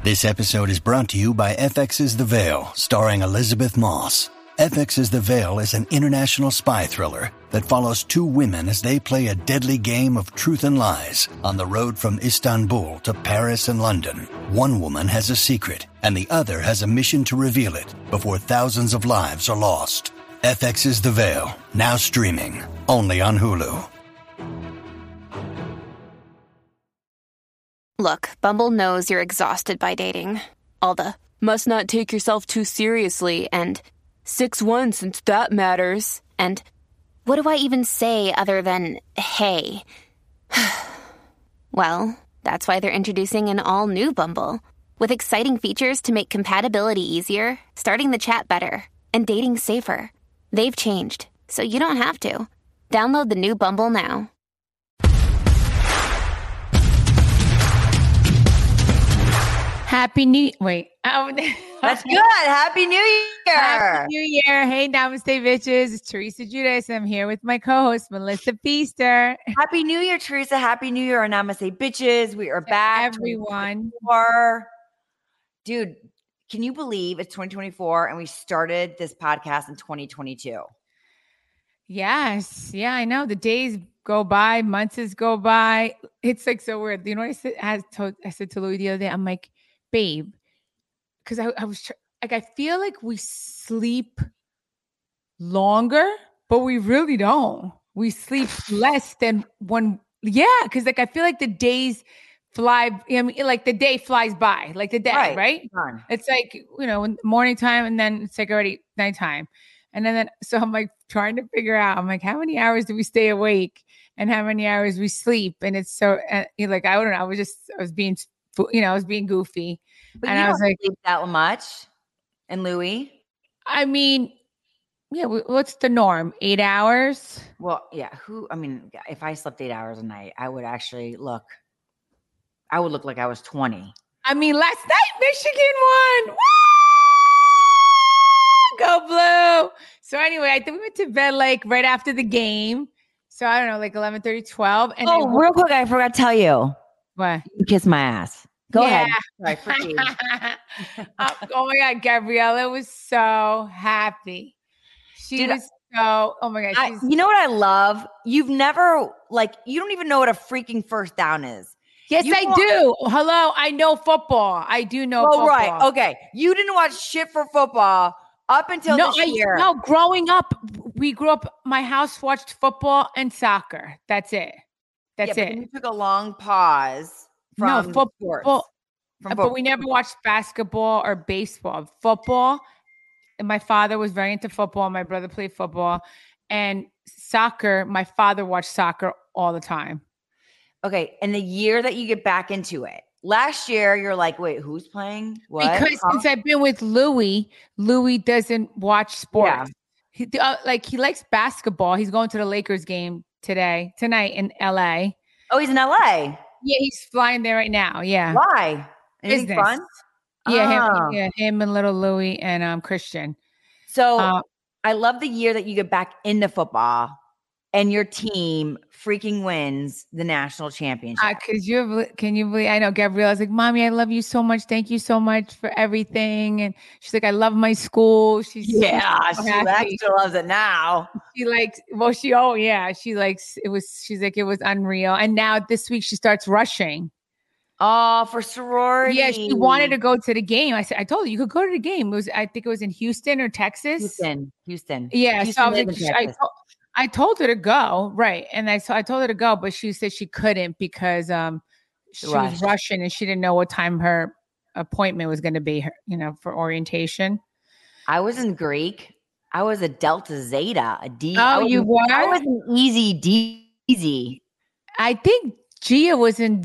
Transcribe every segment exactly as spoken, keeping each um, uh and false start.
This episode is brought to you by F X's The Veil, starring Elizabeth Moss. F X's The Veil is an international spy thriller that follows two women as they play a deadly game of truth and lies on the road from Istanbul to Paris and London. One woman has a secret, and the other has a mission to reveal it before thousands of lives are lost. F X's The Veil, now streaming, only on Hulu. Look, Bumble knows you're exhausted by dating. All the, must not take yourself too seriously, and six one since that matters. And what do I even say other than, hey? Well, that's why they're introducing an all-new Bumble, with exciting features to make compatibility easier, starting the chat better, and dating safer. They've changed, so you don't have to. Download the new Bumble now. Happy New Wait. Oh, that's good. Happy New Year. Happy New Year. Hey, Namaste, bitches. It's Teresa Judas. I'm here with my co-host, Melissa Feaster. Happy New Year, Teresa. Happy New Year, Namaste, bitches. We are back. Everyone. Dude, can you believe it's twenty twenty-four and we started this podcast in twenty twenty-two? Yes. Yeah, I know. The days go by, months go by. It's like so weird. You know what I said? I, told, I said to Louis the other day, I'm like, babe, because I, I was tr- like, I feel like we sleep longer, but we really don't. We sleep less than one. Yeah, because like I feel like the days fly. I mean, like the day flies by, like the day, right? right? It's like, you know, in morning time, and then it's like already nighttime, and then, then so I'm like trying to figure out. I'm like, how many hours do we stay awake, and how many hours we sleep? And it's so uh, like I don't know. I was just I was being. You know, I was being goofy. But and you I was don't like, sleep that much. And Louis? I mean, yeah, what's the norm? Eight hours? Well, yeah. Who, I mean, if I slept eight hours a night, I would actually look, I would look like I was twenty. I mean, last night, Michigan won. Woo! Go Blue. So anyway, I think we went to bed like right after the game. So I don't know, like eleven thirty, twelve. And oh, real quick, I forgot to tell you. What? You kiss my ass. Go yeah. ahead. Sorry, oh, oh my God, Gabriella was so happy. She Dude, was so, oh my God. I, you know what I love? You've never, like, you don't even know what a freaking first down is. Yes, you I want- do. Hello, I know football. I do know oh, football. right. Okay. You didn't watch shit for football up until no, this I, year. No, growing up, we grew up, my house watched football and soccer. That's it. That's yeah, it. But you took a long pause. From no, football, sports. From but we never watched basketball or baseball. Football, and my father was very into football. My brother played football. And soccer, my father watched soccer all the time. Okay, and the year that you get back into it, last year you're like, wait, who's playing? What? Because huh? since I've been with Louis, Louis doesn't watch sports. Yeah. He, uh, like he likes basketball. He's going to the Lakers game today, tonight in L A. Oh, he's in L A? Yeah, he's flying there right now. Yeah. Why? Anything Business. fun? Yeah, oh. him, yeah, him and little Louis and um Christian. So uh, I love the year that you get back into football and your team freaking wins the national championship. Uh, Cause you can you believe? I know Gabriella's like, Mommy, I love you so much. Thank you so much for everything. And she's like, I love my school. She's yeah, so she actually loves it now. She likes, well, she oh yeah, she likes it was. She's like, it was unreal. And now this week she starts rushing. Oh, for sorority. Yeah, she wanted to go to the game. I said, I told her you could go to the game. It was, I think it was in Houston or Texas. Houston, Houston. Yeah, Houston, so I was like, she, I, to, I told her to go, right? And I so I told her to go, but she said she couldn't because um she Rush. was rushing and she didn't know what time her appointment was going to be. Her, you know, for orientation. I was in Greek. I was a Delta Zeta, a D. Oh, you was, were? I was an easy D. Easy. I think Gia was in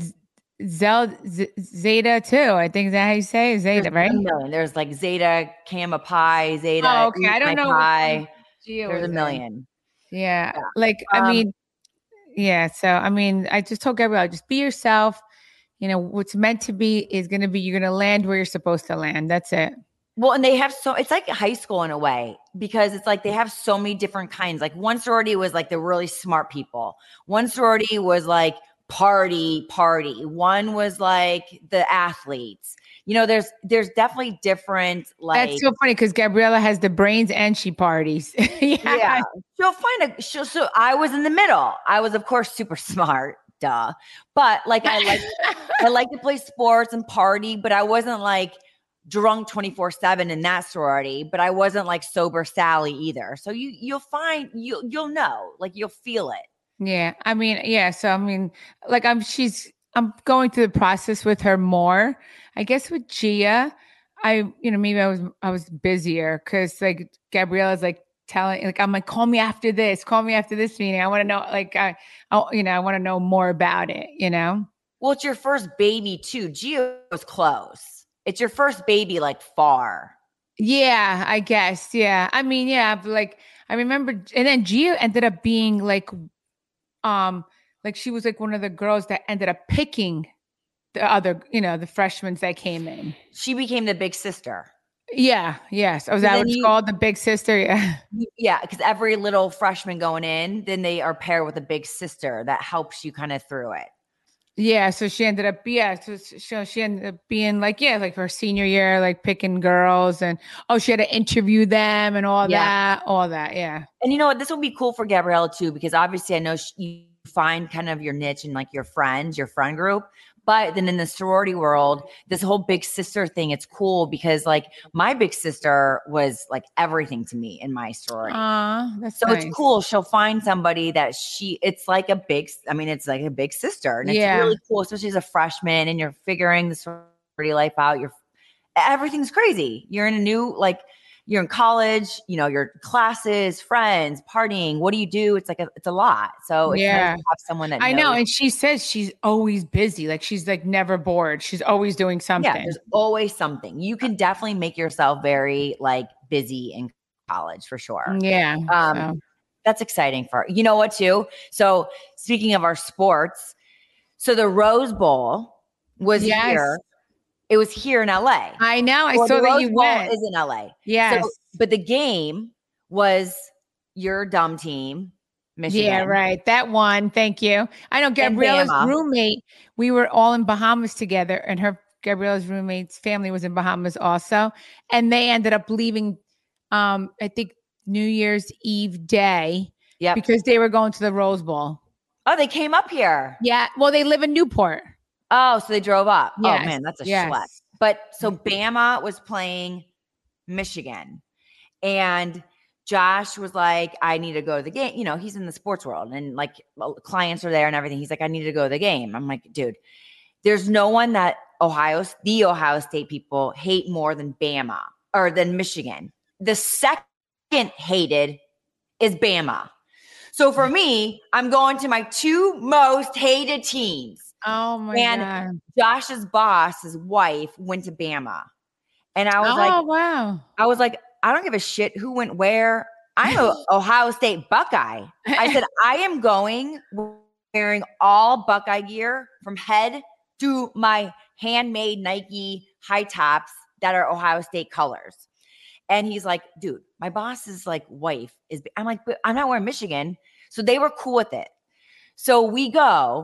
Zel, Z, Zeta too. I think that's how you say it, Zeta, There's right? There's like Zeta, Gamma Pi, Zeta. Oh, okay. I don't know. Pi. Gia There's was a million. Yeah. yeah. Like, um, I mean, yeah. So, I mean, I just told Gabrielle, just be yourself. You know, what's meant to be is going to be, you're going to land where you're supposed to land. That's it. Well, and they have so, it's like high school in a way, because it's like they have so many different kinds. Like one sorority was like the really smart people. One sorority was like party, party. One was like the athletes. You know, there's there's definitely different like That's so funny because Gabriella has the brains and she parties. yeah. yeah. She'll find a she'll so I was in the middle. I was of course super smart, duh. But like I like I like to play sports and party, but I wasn't like drunk twenty-four seven in that sorority, but I wasn't like sober Sally either. So you you'll find you you'll know, like you'll feel it. Yeah. I mean, yeah. So I mean, like I'm she's I'm going through the process with her more. I guess with Gia, I, you know, maybe I was I was busier because like Gabriella's like telling, like I'm like, call me after this, call me after this meeting. I want to know, like I, I, you know, I want to know more about it. You know. Well, it's your first baby too. Gia was close. It's your first baby, like far. Yeah, I guess. Yeah, I mean, yeah, but like I remember, and then Gia ended up being like, um, like she was like one of the girls that ended up picking the other, you know, the freshmen that came in. She became the big sister. Yeah. Yes. Oh, is that what it's you, called? The big sister? Yeah. Yeah. Because every little freshman going in, then they are paired with a big sister that helps you kind of through it. Yeah. So she ended up, yeah. So she, she ended up being like, yeah, like her senior year, like picking girls and, oh, she had to interview them and all yeah. that, all that. Yeah. And you know what? This will be cool for Gabriella too, because obviously I know she, you find kind of your niche and like your friends, your friend group. But then in the sorority world, this whole big sister thing, it's cool because like my big sister was like everything to me in my sorority. Aww, that's so nice. It's cool. She'll find somebody that she, it's like a big, I mean, it's like a big sister. And yeah. it's really cool, especially as a freshman and you're figuring the sorority life out. You're, everything's crazy. You're in a new, like, you're in college, you know, your classes, friends, partying. What do you do? It's like, a, it's a lot. So it's yeah. nice to have someone that I knows. know. And she says she's always busy. Like she's like never bored. She's always doing something. Yeah, there's always something. You can definitely make yourself very like busy in college for sure. Yeah. Um, so. That's exciting for, you know what too? So speaking of our sports, so the Rose Bowl was yes. here. It was here in L A. I know. I well, saw the that Rose you Bowl went. is in L A. Yes. So, but the game was your dumb team, Michigan. Yeah, right. That one. Thank you. I know Gabriella's roommate. We were all in Bahamas together, and her Gabriella's roommate's family was in Bahamas also, and they ended up leaving. Um, I think New Year's Eve day. Yeah, because they were going to the Rose Bowl. Oh, they came up here. Yeah. Well, they live in Newport. Oh, so they drove up. Yes. Oh man, that's a yes. schlep. But so Bama was playing Michigan, and Josh was like, I need to go to the game. You know, he's in the sports world and like clients are there and everything. He's like, I need to go to the game. I'm like, dude, there's no one that Ohio, the Ohio State people hate more than Bama or than Michigan. The second hated is Bama. So for me, I'm going to my two most hated teams. Oh my and God. Josh's boss, his wife, went to Bama. And I was oh, like, Oh, wow. I was like, I don't give a shit who went where. I'm an Ohio State Buckeye. I said, I am going wearing all Buckeye gear from head to my handmade Nike high tops that are Ohio State colors. And he's like, dude, my boss's like wife is, I'm like, but I'm not wearing Michigan. So they were cool with it. So we go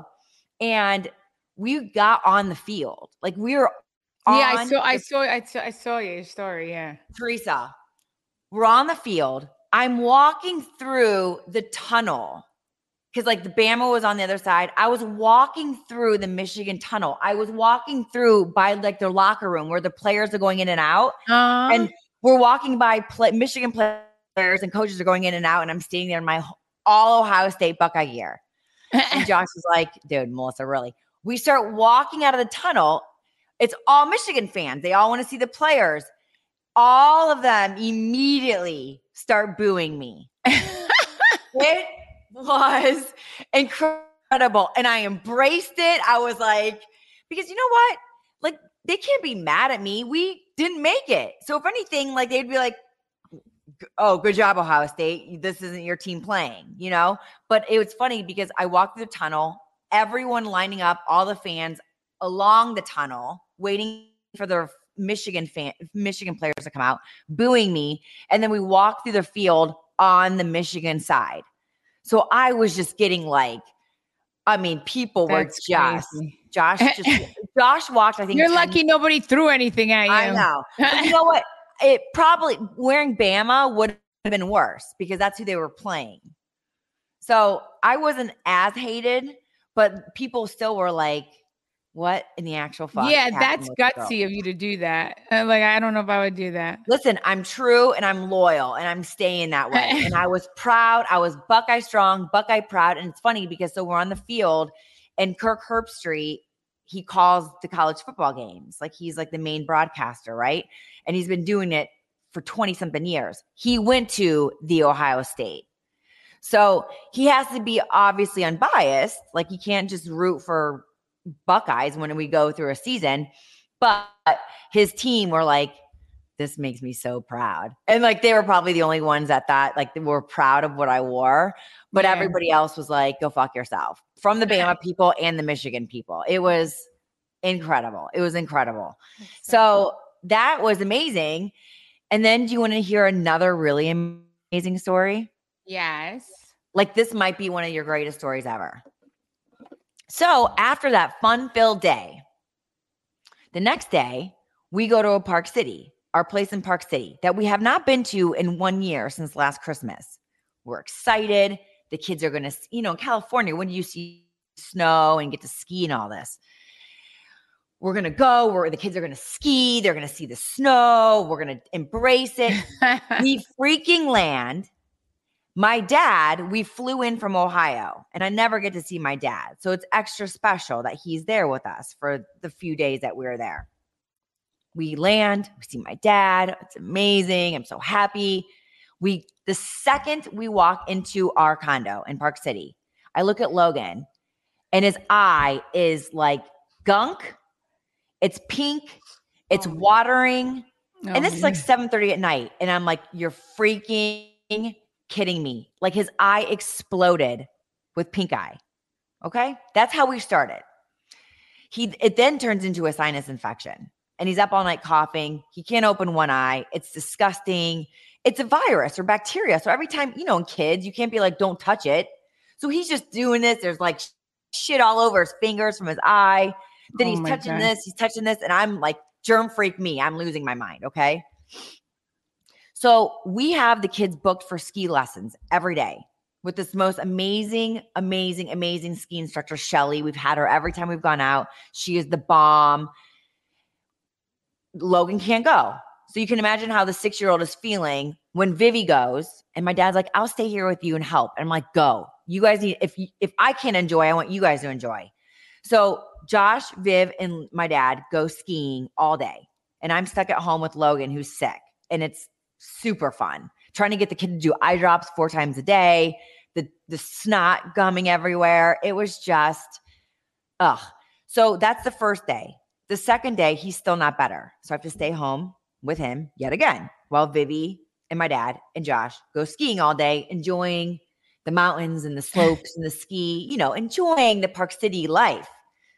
and we got on the field. Like we were on. Yeah, I saw, I saw, I saw, I saw your story. Yeah. Teresa, we're on the field. I'm walking through the tunnel because like the Bama was on the other side. I was walking through the Michigan tunnel. I was walking through by like their locker room where the players are going in and out. Uh-huh. And we're walking by play, Michigan players and coaches are going in and out. And I'm standing there in my all Ohio State Buckeye gear. And Josh was like, dude, Melissa, really? We start walking out of the tunnel. It's all Michigan fans. They all want to see the players. All of them immediately start booing me. It was incredible. And I embraced it. I was like, because you know what? Like, they can't be mad at me. We didn't make it. So if anything, like they'd be like, oh, good job, Ohio State. This isn't your team playing, you know? But it was funny because I walked through the tunnel, everyone lining up, all the fans along the tunnel, waiting for the Michigan fan, Michigan players to come out, booing me. And then we walked through the field on the Michigan side. So I was just getting like, I mean, people were That's just, crazy. Josh just, Josh walked, I think. You're ten lucky nobody threw anything at you. I know. But you know what? It probably, wearing Bama would have been worse because that's who they were playing. So I wasn't as hated, but people still were like, what in the actual fuck? Yeah, happened that's with the girl? gutsy of you to do that. Uh, Like, I don't know if I would do that. Listen, I'm true and I'm loyal and I'm staying that way. And I was proud. I was Buckeye strong, Buckeye proud. And it's funny because so we're on the field and Kirk Herbstreit, he calls the college football games. Like he's like the main broadcaster, right? And he's been doing it for twenty something years. He went to the Ohio State. So he has to be obviously unbiased. Like he can't just root for Buckeyes when we go through a season, but his team were like, this makes me so proud. And like, they were probably the only ones that thought like they were proud of what I wore, but yeah. Everybody else was like, go fuck yourself, from the Bama people and the Michigan people. It was incredible. It was incredible. So that was amazing. And then do you want to hear another really amazing story? Yes. Like this might be one of your greatest stories ever. So after that fun-filled day, the next day, we go to a Park City, our place in Park City that we have not been to in one year since last Christmas. We're excited. The kids are going to, you know, in California, when do you see snow and get to ski and all this? We're going to go where the kids are going to ski. They're going to see the snow. We're going to embrace it. We freaking land. My dad, we flew in from Ohio, and I never get to see my dad. So it's extra special that he's there with us for the few days that we're there. We land, we see my dad. It's amazing. I'm so happy. We, the second we walk into our condo in Park City, I look at Logan, and his eye is like gunk. It's pink. It's oh, watering. Oh, and this man. is like seven thirty at night. And I'm like, you're freaking kidding me. Like his eye exploded with pink eye. Okay. That's how we started. He, it then turns into a sinus infection and he's up all night coughing. He can't open one eye. It's disgusting. It's a virus or bacteria. So every time, you know, in kids, you can't be like, don't touch it. So he's just doing this. There's like shit all over his fingers from his eye. Then oh he's touching God. this, he's touching this. And I'm like, germ freak me. I'm losing my mind. Okay. So we have the kids booked for ski lessons every day with this most amazing, amazing, amazing ski instructor, Shelly. We've had her every time we've gone out. She is the bomb. Logan can't go. So you can imagine how the six-year-old is feeling when Vivi goes. And my dad's like, I'll stay here with you and help. And I'm like, go. You guys need, if, you, if I can't enjoy, I want you guys to enjoy. So Josh, Viv, and my dad go skiing all day. And I'm stuck at home with Logan, who's sick. And it's super fun. Trying to get the kid to do eye drops four times a day, the, the snot gumming everywhere. It was just, ugh. So that's the first day. The second day, he's still not better. So I have to stay home with him yet again while Vivi and my dad and Josh go skiing all day, enjoying the mountains and the slopes and the ski, you know, enjoying the Park City life.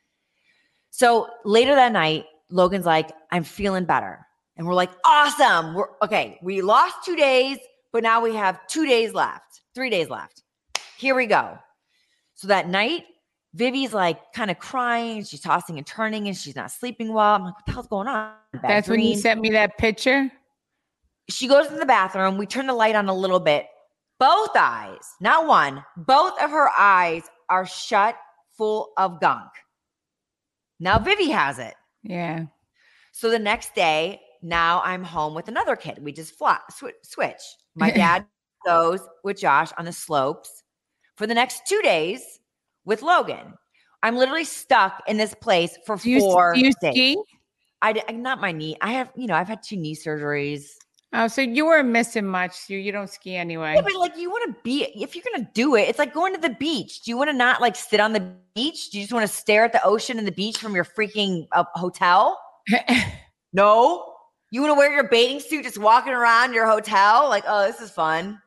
So later that night, Logan's like, I'm feeling better. And we're like, awesome. We're okay. We lost two days, but now we have two days left, three days left. Here we go. So that night, Vivi's like kind of crying. She's tossing and turning and she's not sleeping well. I'm like, what the hell's going on? Bad That's dream. When you sent me that picture. She goes to the bathroom. We turn the light on a little bit. Both eyes, not one, both of her eyes are shut full of gunk. Now Vivi has it. Yeah. So the next day, now I'm home with another kid. We just fly, sw- switch. My dad goes with Josh on the slopes for the next two days with Logan. I'm literally stuck in this place for do you, four do you days. Ski? I, I not my knee. I have, you know, I've had two knee surgeries. Oh, so you weren't missing much. You you don't ski anyway. Yeah, but like you want to be, if you're going to do it, it's like going to the beach. Do you want to not like sit on the beach? Do you just want to stare at the ocean and the beach from your freaking uh, hotel? No. You want to wear your bathing suit just walking around your hotel? Like, oh, this is fun.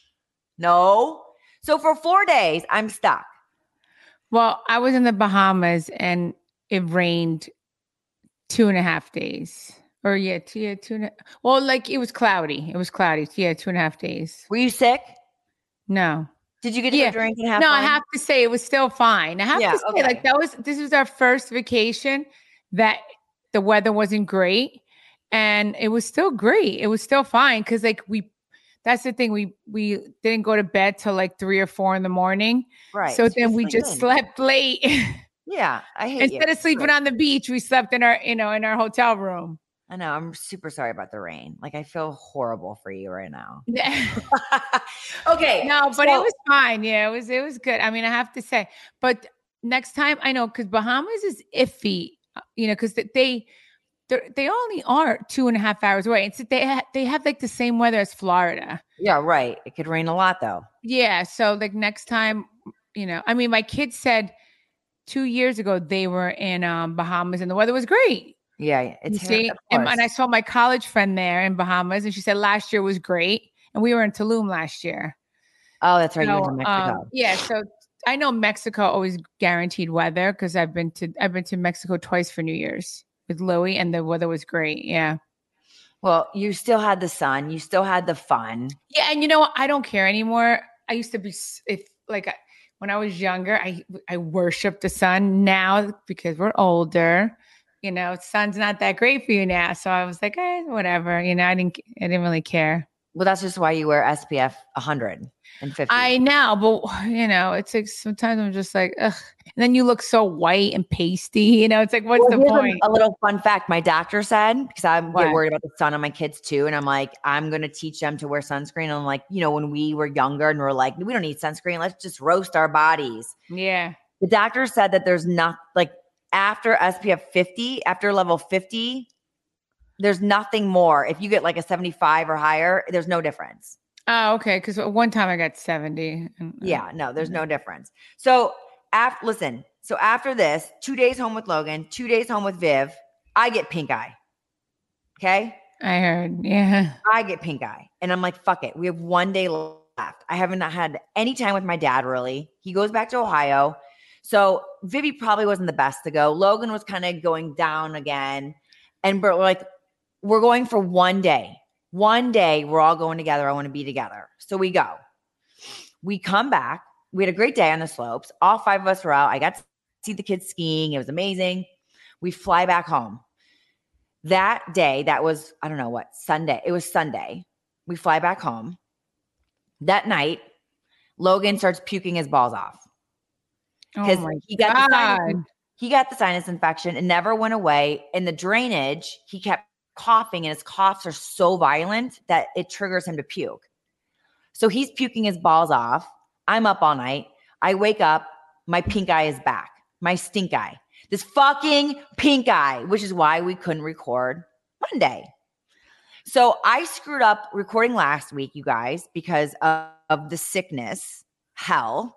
No. So for four days, I'm stuck. Well, I was in the Bahamas and it rained two and a half days. Or yeah, two, yeah, two and a, well, like it was cloudy. It was cloudy. Yeah, two and a half days. Were you sick? No. Did you get to Yeah. go drink and have No, fun? I have to say it was still fine. I have Yeah, to say, okay. like that was this was our first vacation that the weather wasn't great, and it was still great. It was still fine because like we, that's the thing. We we didn't go to bed till like three or four in the morning. Right. So So you then we sleep just in. slept late. Yeah, I hate you. Instead of sleeping Great. on the beach, we slept in our you know in our hotel room. I know. I'm super sorry about the rain. Like I feel horrible for you right now. No, Okay. but so- it was fine. Yeah, it was it was good. I mean, I have to say, but next time I know because Bahamas is iffy, uh, you know, because they they're- they only are two and a half hours away. It's they ha- they have like the same weather as Florida. Yeah, right. It could rain a lot though. Yeah, so like next time, you know, I mean, my kids said two years ago they were in um, Bahamas and the weather was great. Yeah, it's You here, see, of and, course. and I saw my college friend there in Bahamas, and she said last year was great, and we were in Tulum last year. Oh, that's right. You went So, to Mexico. um, yeah, so I know Mexico always guaranteed weather because I've been to I've been to Mexico twice for New Year's with Louie, and the weather was great. Yeah, Well, you still had the sun. You still had the fun. yeah, and you know what? I don't care anymore. I used to be s- if like I, when I was younger, I I worshipped the sun. Now because we're older, you know, sun's not that great for you now. So I was like, eh, whatever. You know, I didn't I didn't really care. Well, that's just why you wear S P F one hundred fifty. I know, but you know, it's like sometimes I'm just like, ugh. And then you look so white and pasty. You know, it's like, what's Well, the here's a- point? A, little fun fact. My doctor said, because I What? get worried about the sun on my kids too. And I'm like, I'm going to teach them to wear sunscreen. And I'm like, you know, when we were younger and we're like, we don't need sunscreen. Let's just roast our bodies. Yeah. The doctor said that there's not like after S P F fifty, after level fifty, there's nothing more. If you get like a seventy-five or higher, there's no difference. Oh, okay. Because one time I got seventy. And, uh, Yeah, no, there's no difference. So after, listen, so after this, two days home with Logan, two days home with Viv, I get pink eye. Okay. I heard. Yeah. I get pink eye. And I'm like, fuck it. We have one day left. I haven't had any time with my dad, really. He goes back to Ohio. So Vivi probably wasn't the best to go. Logan was kind of going down again. And we're like, we're going for one day. One day, we're all going together. I want to be together. So we go. We come back. We had a great day on the slopes. All five of us were out. I got to see the kids skiing. It was amazing. We fly back home. That day, that was, I don't know what, Sunday. It was Sunday. We fly back home. That night, Logan starts puking his balls off. Oh my he got the God. sinus, he got the sinus infection. It never went away. In the drainage, he kept coughing, and his coughs are so violent that it triggers him to puke. So he's puking his balls off. I'm up all night. I wake up. My pink eye is back. My stink eye. This fucking pink eye, which is why we couldn't record Monday. So I screwed up recording last week, you guys, because of, of the sickness. Hell.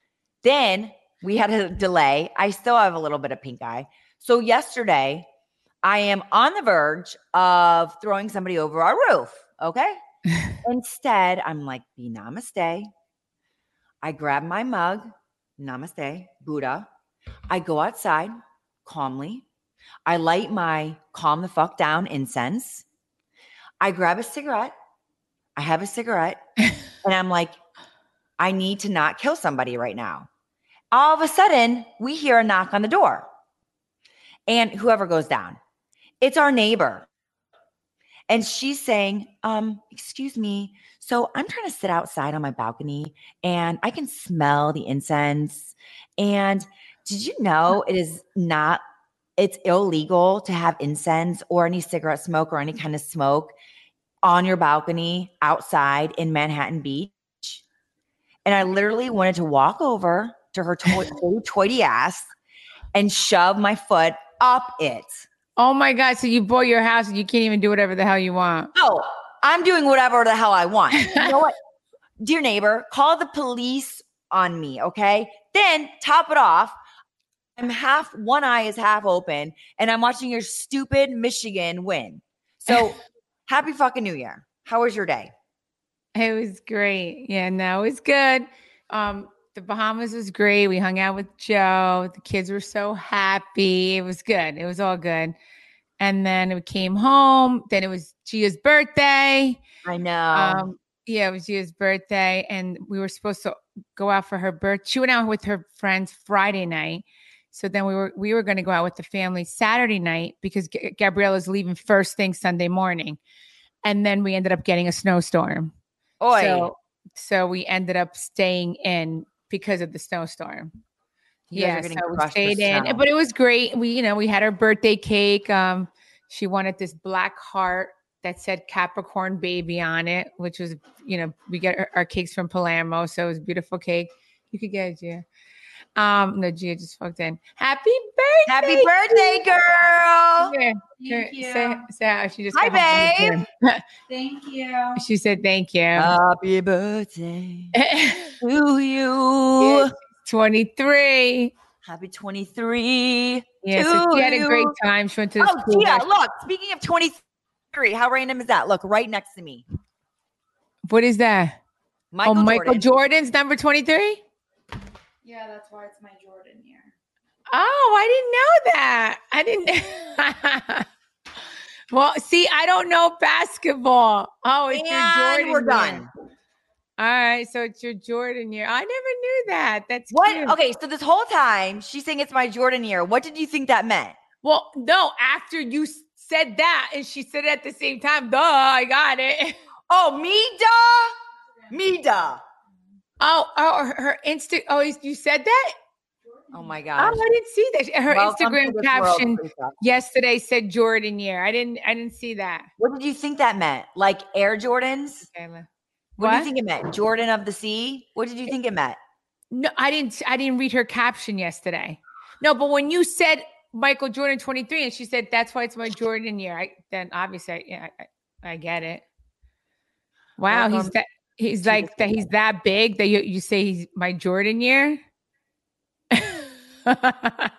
Then we had a delay. I still have a little bit of pink eye. So yesterday, I am on the verge of throwing somebody over our roof. Okay. Instead, I'm like, be namaste. I grab my mug, namaste, Buddha. I go outside calmly. I light my calm the fuck down incense. I grab a cigarette. I have a cigarette. And I'm like, I need to not kill somebody right now. All of a sudden, we hear a knock on the door. And whoever goes down, it's our neighbor. And she's saying, um, excuse me. So I'm trying to sit outside on my balcony and I can smell the incense. And did you know it is not, it's illegal to have incense or any cigarette smoke or any kind of smoke on your balcony outside in Manhattan Beach? And I literally wanted to walk over to her toy- toity ass and shove my foot up it. Oh my God. So you bought your house and you can't even do whatever the hell you want. Oh, I'm doing whatever the hell I want. You know what? Dear neighbor, call the police on me, okay? Then top it off. I'm half, one eye is half open and I'm watching your stupid Michigan win. So happy fucking New Year. How was your day? It was great. Yeah, no, it was good. Um, the Bahamas was great. We hung out with Joe. The kids were so happy. It was good. It was all good. And then we came home. Then it was Gia's birthday. I know. Um, Yeah, it was Gia's birthday, and we were supposed to go out for her birth. She went out with her friends Friday night. So then we were we were going to go out with the family Saturday night because G- Gabriella's leaving first thing Sunday morning. And then we ended up getting a snowstorm. Oy. So so we ended up staying in because of the snowstorm. You guys Yeah, are getting so we crushed with stayed in, snow. but it was great. We, you know, we had our birthday cake. Um, she wanted this black heart that said Capricorn baby on it, which was, you know, we get our, our cakes from Palermo, so it was a beautiful cake. You could get it, Gia. Um, no, Gia just fucked in. Happy birthday! Happy birthday, girl! Yeah. Thank you. Say, say, she just Hi, got home from the gym. Thank you. She said thank you. Happy birthday to you. Yeah, twenty-three. Happy twenty-three. Yeah, to so she had a you. great time. She went to the Oh, school. Gia, bus. look. Speaking of twenty-three, how random is that? Look, right next to me. What is that? Michael oh, Michael Jordan. Jordan's number twenty-three? Yeah, that's why it's my Jordan year. Oh, I didn't know that. I didn't. Well, see, I don't know basketball. Oh, it's your And Jordan we're year. done. All right, so it's your Jordan year. I never knew that. That's What? cute. Okay, so this whole time she's saying it's my Jordan year. What did you think that meant? Well, no, after you s- said that and she said it at the same time, duh, I got it. Oh, me duh? Me duh. Oh, oh, her, her Insta. Oh, you said that? Oh my Oh, gosh. I didn't see that. Her Welcome to Instagram this caption world, Lisa. yesterday said Jordan year. I didn't. I didn't see that. What did you think that meant? Like Air Jordans? Kayla. What, do you think it meant? Jordan of the sea? What did you think it meant? No, I didn't. I didn't read her caption yesterday. No, but when you said Michael Jordan twenty-three, and she said that's why it's my Jordan year, I, then obviously, I, yeah, I, I get it. Wow, Welcome he's that. He's to like the that. He's that big that you you say he's my Jordan year. I,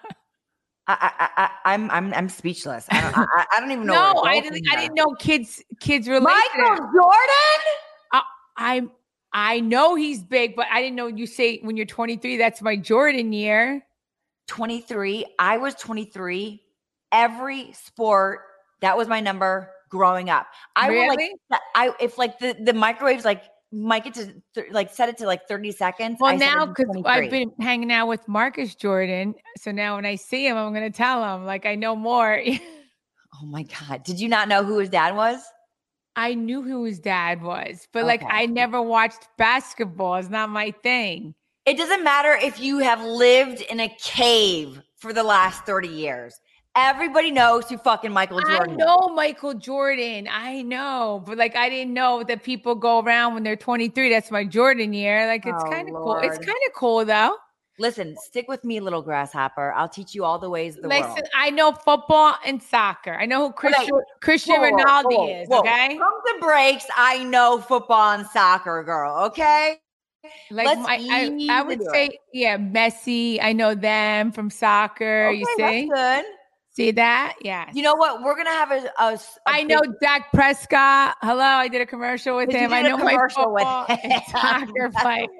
I, I, I'm, I'm, I'm speechless. I don't, I, I don't even know. No, where I to go didn't. from I here. didn't know kids kids relate. Michael to that. Jordan? I I know he's big, but I didn't know you say when you're twenty-three, that's my Jordan year. twenty-three. I was twenty-three. Every sport, that was my number growing up. I will Really? like, I if like the the microwaves like might get to th- like set it to like thirty seconds. Well, I set it now to because I've twenty-three. been hanging out with Marcus Jordan, so now when I see him, I'm going to tell him like I know more. Oh my god! Did you not know who his dad was? I knew who his dad was, but like Okay. I never watched basketball. It's not my thing. It doesn't matter if you have lived in a cave for the last thirty years. Everybody knows who fucking Michael Jordan I is. know Michael Jordan. I know, but like I didn't know that people go around when they're twenty-three. That's my Jordan year. Like it's Oh, kind of cool. It's Lord. kind of cool though. Listen, stick with me, little grasshopper. I'll teach you all the ways of the Listen, world. I know football and soccer. I know who Christian Christian Whoa, whoa, Ronaldo whoa, is. whoa. Okay, Pump the brakes. I know football and soccer, girl. Okay. like Let's my, I, ease I would into say, it. yeah, Messi. I know them from soccer. Okay, you see, that's good. see that? Yes. You know what? We're gonna have a. a, a I know big- Dak Prescott. Hello, I did a commercial with You him. did I a know my commercial with football and him. soccer That's fight.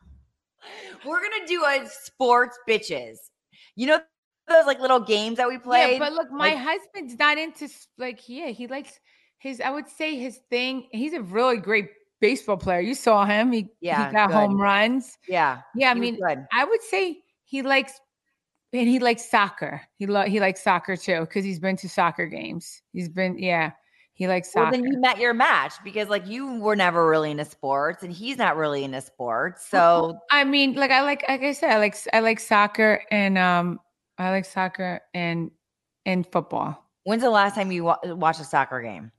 We're gonna do a sports bitches. You know those like little games that we played. Yeah, but look, my Like- husband's not into s- like yeah, he likes his. I would say his thing. He's a really great baseball player. You saw him. He Yeah, he got good. home runs. yeah, Yeah, I he was mean, good. I would say he likes and he likes soccer. He lo- he likes soccer too because he's been to soccer games. He's been yeah, he likes Well, soccer. then you met your match because like you were never really into sports and he's not really into sports. So I mean, like I like like I said, I like I like soccer and um I like soccer and and football. when's the last time you wa- watched a soccer game?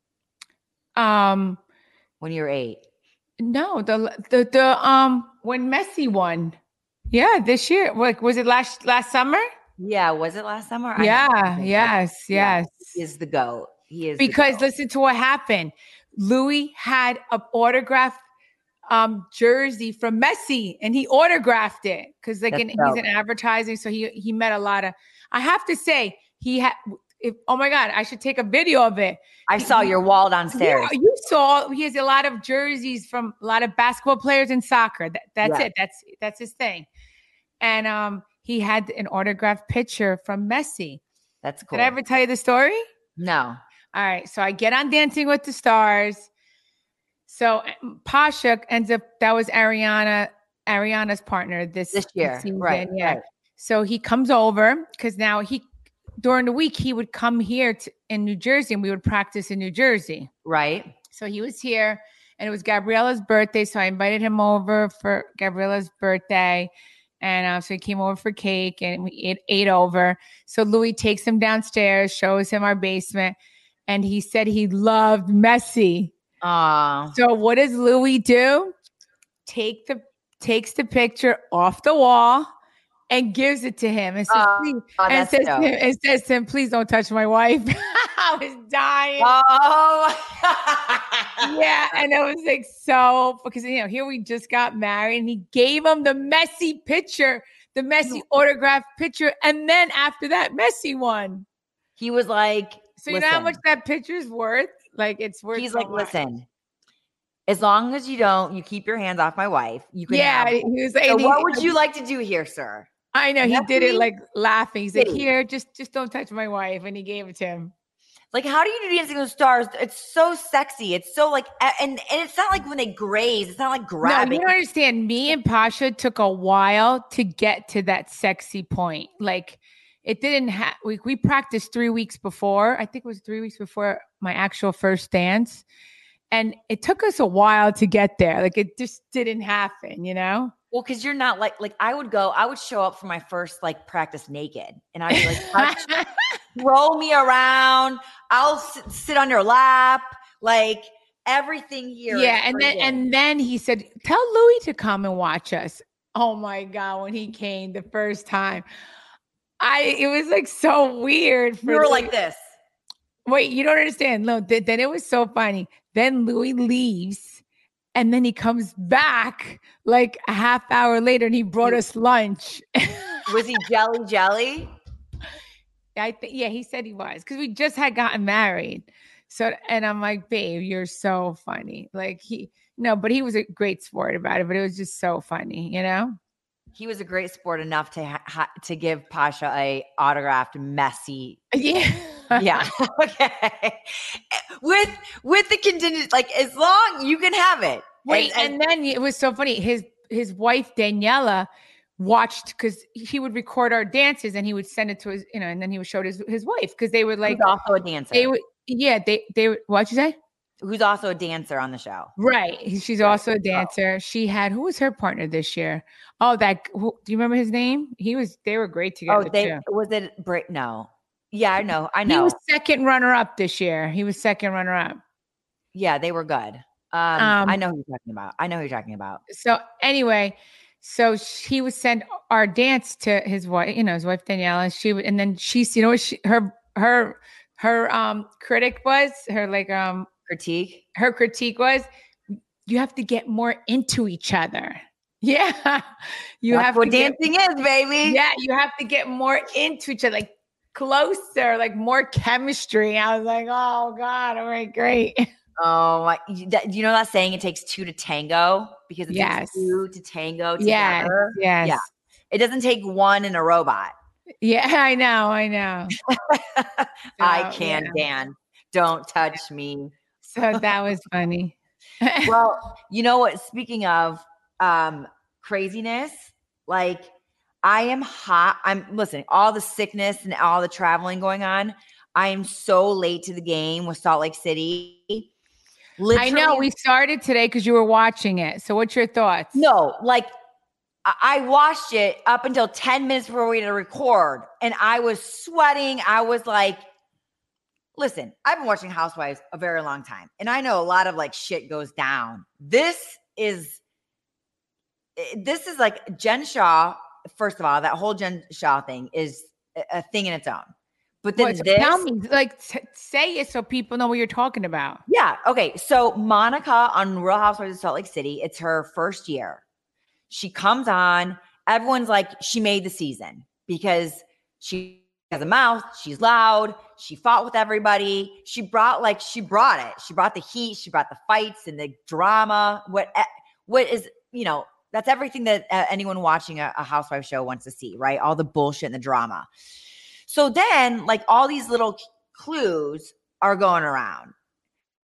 Um, When you were eight. no, the the the um when Messi won, yeah, this year. Like was it last last summer? Yeah, was it last summer? I Yeah, don't know. yes, Yeah, yes. He is the goat. He is the Because goat. listen to what happened. Louis had an autographed um jersey from Messi and he autographed it because like That's in, he's dope. in advertising, so he he met a lot of. I have to say he had. If, oh my God, I should take a video of it. I saw your wall downstairs. Yeah, you saw he has a lot of jerseys from a lot of basketball players in soccer. That, that's Yeah. it. That's that's his thing. And um, he had an autographed picture from Messi. That's cool. Did I ever tell you the story? No. All right. So I get on Dancing with the Stars. So Pasha ends up, that was Ariana, Ariana's partner this, This year, season. right, Yeah. right. So he comes over because now he, during the week, he would come here to, in New Jersey and we would practice in New Jersey. Right. So he was here and it was Gabriella's birthday. So I invited him over for Gabriella's birthday. And uh, so he came over for cake and we ate, ate over. So Louis takes him downstairs, shows him our basement. And he said he loved Messi. Aw. So what does Louis do? Take the takes the picture off the wall and gives it to him and says, Oh, please, oh, and that's says, to dope. him, and says to him, please don't touch my wife. I was dying. Oh. Yeah, and it was like so because you know here we just got married and he gave him the Messi picture, the Messi autographed picture, and then after that, Messi won. He was like, So you know how listen. much that picture's worth? Like it's worth. He's so like, much. listen, as long as you don't, you keep your hands off my wife. You can. Yeah, have he was like, So and he- what would you like to do here, sir? I know he did it Messi? like laughing. He's like, Kitty. here, just just don't touch my wife, and he gave it to him. Like, how do you do Dancing with the Stars? It's so sexy. It's so like, a- and and it's not like when they graze. It's not like No, grabbing. you don't understand. Me and Pasha took a while to get to that sexy point. Like it didn't have. We we practiced three weeks before. I think it was three weeks before my actual first dance, and it took us a while to get there. Like it just didn't happen, you know. Well, because you're not like like I would go. I would show up for my first like practice naked, and I'd be like, touch, roll me around. I'll sit, sit on your lap, like everything here. Yeah, is and for then you. and then he said, "Tell Louis to come and watch us." Oh my god, when he came the first time, I it was like so weird. For you were Louis. like this. Wait, you don't understand? No, th- then it was so funny. Then Louis leaves, and then he comes back like a half hour later, and he brought us lunch. Was he jelly jelly? I think, yeah, he said he was because we just had gotten married. So, and I'm like, babe, you're so funny. Like he, no, but he was a great sport about it. But it was just so funny, you know. He was a great sport enough to ha- ha- to give Pasha a autographed Messi. Yeah, Yeah, okay. With with the contingent, like as long you can have it. Wait, and, and then it was so funny. His his wife Daniela watched because he would record our dances and he would send it to his, you know, and then he would show it his his wife because they would like who's also a dancer. they would yeah they they would what'd you say? Who's also a dancer on the show. Right. She's also a dancer. She had, who was her partner this year? Oh, that, who, do you remember his name? He was, they were great together. Oh, they too. was it Brit? No. Yeah, I know. I He know. was second runner up this year. He was second runner up. Yeah, they were good. Um, Um, I know who you're talking about. I know who you're talking about. So anyway, so he would send our dance to his wife, you know, his wife Daniela, and she would, and then she's, you know, what she, her, her, her, um, critic was her like, um, Critique. her critique was, you have to get more into each other. Yeah. You That's have what to get, dancing is, baby. yeah, you have to get more into each other, like closer, like more chemistry. I was like, oh God, all right, great. Oh my! You, that, you know that saying? It takes two to tango because it Yes. takes two to tango Yes, together. yes. Yeah. It doesn't take one in a robot. Yeah, I know, I know. I So, can yeah. dance. Don't touch me. So that was funny. Well, you know what? Speaking of um, craziness, like I am hot. I'm listen, all the sickness and all the traveling going on. I am so late to the game with Salt Lake City. I know Literally- we started today because you were watching it. So what's your thoughts? No, like I I watched it up until ten minutes before we had to record, and I was sweating. I was like, listen, I've been watching Housewives a very long time, and I know a lot of like shit goes down. This is this is like Jen Shaw. First of all, that whole Jen Shaw thing is a- a thing in its own. But then What, so this, tell me, like, t- say it so people know what you're talking about. yeah, okay. So Monica on Real Housewives of Salt Lake City, it's her first year. She comes on. Everyone's like, she made the season because she has a mouth. She's loud. She fought with everybody. She brought like she brought it. She brought the heat. She brought the fights and the drama. What what is you know that's everything that uh, anyone watching a, a housewife show wants to see, right? All the bullshit and the drama. So then, like all these little clues are going around.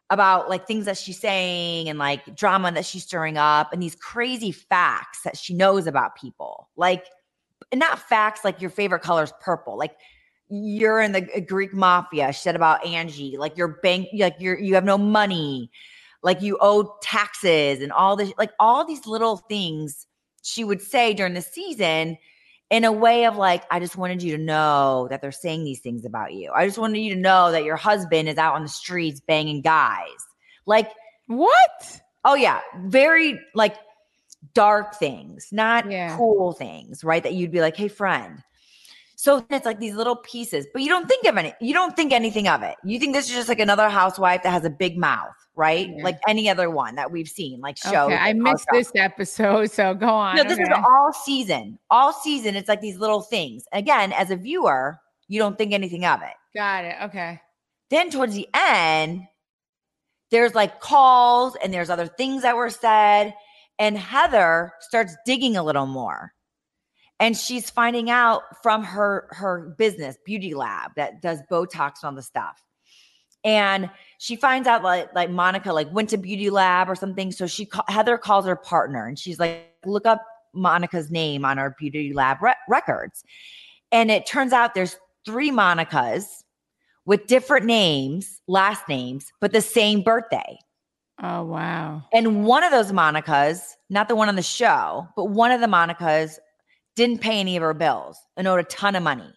about like things that she's saying and like drama that she's stirring up and these crazy facts that she knows about people. Like, not facts like your favorite color is purple. Like, you're in the Greek mafia. She said about Angie, like your bank, like you're, you have no money, like you owe taxes and all this, like all these little things she would say during the season in a way of like, I just wanted you to know that they're saying these things about you. I just wanted you to know that your husband is out on the streets banging guys. Like, what? Oh yeah. Very like dark things, not yeah. cool things, right? That you'd be like, hey friend. So it's like these little pieces, but you don't think of any, you don't think anything of it. You think this is just like another housewife that has a big mouth, right? Yeah. Like any other one that we've seen, like shows. Okay, I missed this episode, so go on. No, this okay. is all season. All season, it's like these little things. Again, as a viewer, you don't think anything of it. Got it. Okay. Then towards the end, there's like calls and there's other things that were said. And Heather starts digging a little more. And she's finding out from her, her business, Beauty Lab, that does Botox and all the stuff. And she finds out like, like Monica like went to Beauty Lab or something. So she Heather calls her partner and she's like, look up Monica's name on our Beauty Lab re- records. And it turns out there's three Monicas with different names, last names, but the same birthday. Oh, wow. And one of those Monicas, not the one on the show, but one of the Monicas didn't pay any of her bills and owed a ton of money.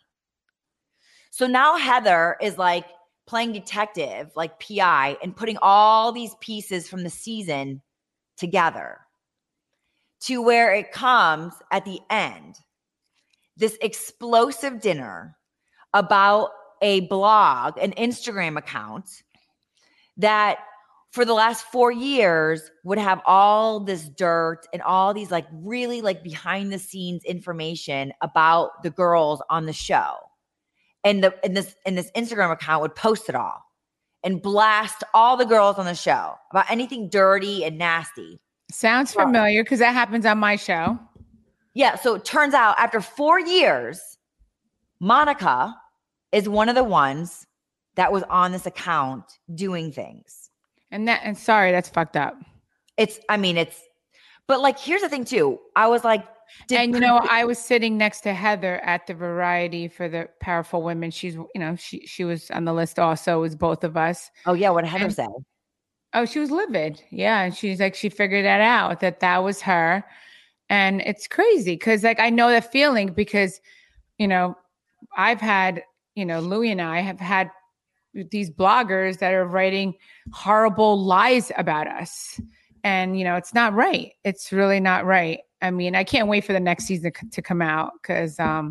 So now Heather is like playing detective, like P I, and putting all these pieces from the season together to where it comes at the end, this explosive dinner about a blog, an Instagram account that for the last four years would have all this dirt and all these like really like behind the scenes information about the girls on the show. And the and this and this Instagram account would post it all and blast all the girls on the show about anything dirty and nasty. Sounds familiar because that happens on my show. Yeah. So it turns out after four years, Monica is one of the ones that was on this account doing things. And that, and sorry, that's fucked up. It's, I mean, it's, but like, here's the thing too. I was like, did and you know, I was sitting next to Heather at the Variety for the Powerful Women. She's, you know, she she was on the list also. It was both of us. Oh yeah, what did Heather and, say? Oh, she was livid. Yeah, and she's like, she figured that out that that was her, and it's crazy because like I know that feeling because, you know, I've had, you know, Louis and I have had these bloggers that are writing horrible lies about us. And, you know, it's not right. It's really not right. I mean, I can't wait for the next season to come out because um,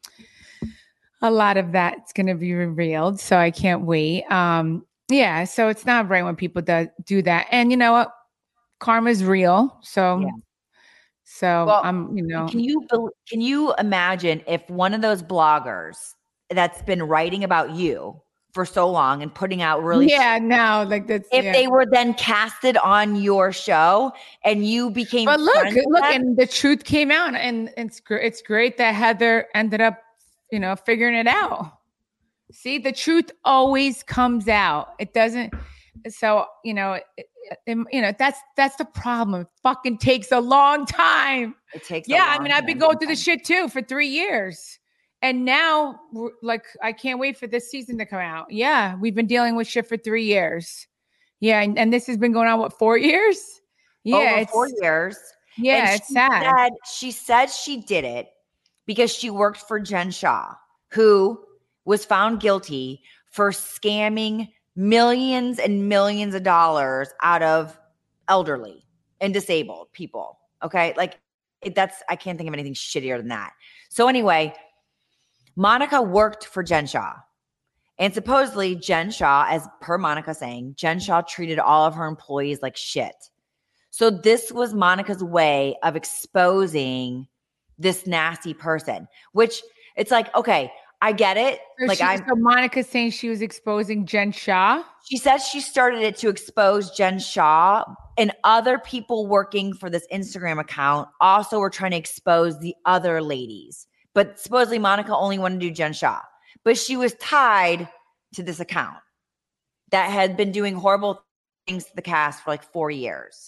a lot of that's going to be revealed. So I can't wait. Um, yeah. So it's not right when people do, do that. And you know what? Karma's real. So, yeah. so well, I'm, you know. Can you, can you imagine if one of those bloggers that's been writing about you for so long and putting out really yeah no like that's if yeah. they were then casted on your show and you became but look look them, and the truth came out and, and it's great it's great that Heather ended up you know figuring it out. See, the truth always comes out. It doesn't so you know it, it, you know that's that's the problem. It fucking takes a long time. It takes yeah a long I mean I've been time. going through this shit too for three years. And now, like, I can't wait for this season to come out. Yeah, we've been dealing with shit for three years. Yeah, and, and this has been going on, what, four years? Yeah, Over it's four years. Yeah, and it's sad. Said, she said she did it because she worked for Jen Shah, who was found guilty for scamming millions and millions of dollars out of elderly and disabled people. Okay, like it, that's I can't think of anything shittier than that. So anyway. Monica worked for Jen Shah. And supposedly Jen Shah, as per Monica saying, Jen Shah treated all of her employees like shit. So this was Monica's way of exposing this nasty person, which it's like, okay, I get it. So like she, I, so Monica's saying she was exposing Jen Shah. She says she started it to expose Jen Shah, and other people working for this Instagram account also were trying to expose the other ladies. But supposedly Monica only wanted to do Jen Shah. But she was tied to this account that had been doing horrible things to the cast for like four years.